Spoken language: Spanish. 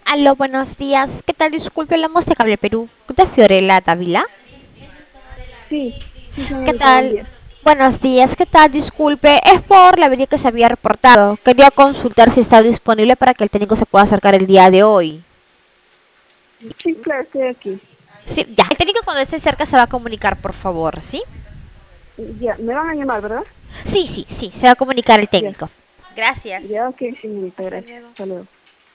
Aló, buenos días. ¿Qué tal? Disculpe, hablamos de Cable Perú. De Fiorella Dávila. Sí, sí, ¿Qué señorita, buen tal? día. Buenos días. ¿Qué tal? Disculpe, es por la avería que se había reportado. Quería consultar si está disponible para que el técnico se pueda acercar el día de hoy. Sí, claro, estoy aquí. Sí, ya. El técnico cuando esté cerca se va a comunicar, por favor, ¿sí? Ya, me van a llamar, ¿verdad? Sí, se va a comunicar el Ya, técnico. Gracias. ya, ok, señorita, Hasta gracias. luego. Hasta luego.